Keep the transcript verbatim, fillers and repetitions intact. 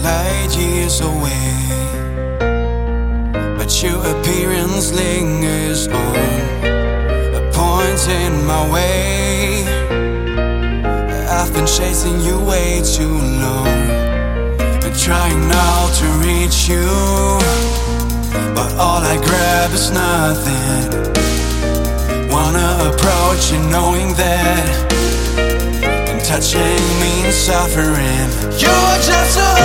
light years away, but your appearance lingers on, a point in my way. I've been chasing you way too long, and trying now to reach you, but all I grab is nothing. Wanna approach you knowing that touching means suffering. You're just a